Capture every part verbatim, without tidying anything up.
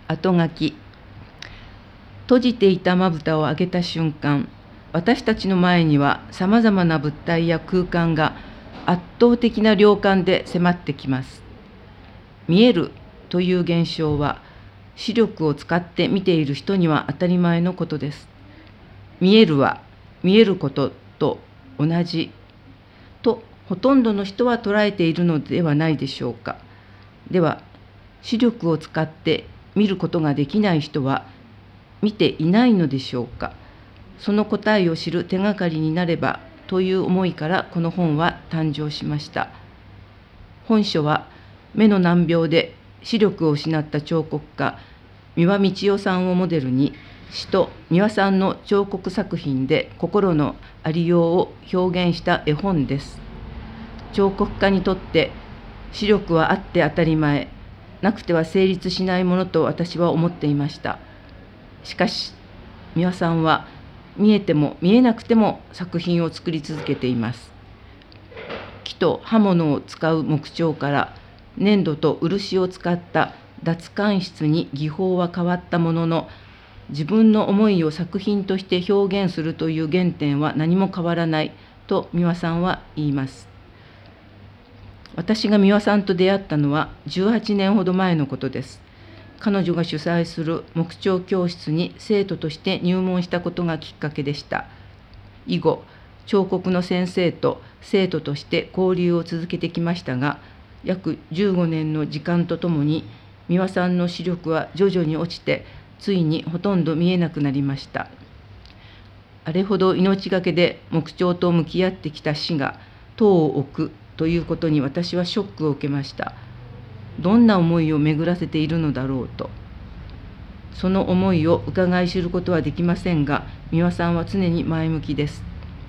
後書き。閉じていたまぶたを開けた瞬間、私たちの前にはさまざまな物体や空間が圧倒的な量感で迫ってきます。見えるという現象は、視力を使って見ている人には当たり前のことです。見えるは見えることと同じとほとんどの人は捉えているのではないでしょうか。では、視力を使って見ることができない人は見ていないのでしょうか。その答えを知る手がかりになればという思いからこの本は誕生しました。本書は目の難病で視力を失った彫刻家、三輪道代さんをモデルに、詩と三輪さんの彫刻作品で心のありようを表現した絵本です。彫刻家にとって視力はあって当たり前、なくては成立しないものと私は思っていました。しかし、三輪さんは見えても見えなくても作品を作り続けています。木と刃物を使う木彫から粘土と漆を使った脱感筆に技法は変わったものの、自分の思いを作品として表現するという原点は何も変わらないと三輪さんは言います。私が三輪さんと出会ったのはじゅうはちねんほど前のことです。彼女が主催する木彫教室に生徒として入門したことがきっかけでした。以後、彫刻の先生と生徒として交流を続けてきましたが、約じゅうごねんの時間とともに三輪さんの視力は徐々に落ちて、ついにほとんど見えなくなりました。あれほど命がけで木彫と向き合ってきた死が塔を置くということに私はショックを受けました。どんな思いを巡らせているのだろうと。その思いを伺い知ることはできませんが、三輪さんは常に前向きです。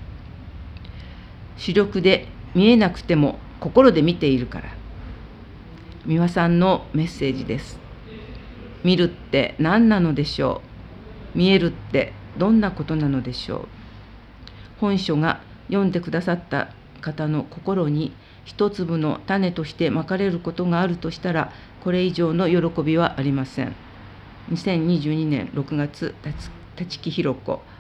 視力で見えなくても心で見ているから。三輪さんのメッセージです。見るって何なのでしょう。見えるってどんなことなのでしょう。本書が読んでくださった方の心に一粒の種としてまかれることがあるとしたら、これ以上の喜びはありません。にせんにじゅうにねんろくがつ、立木ひろ子。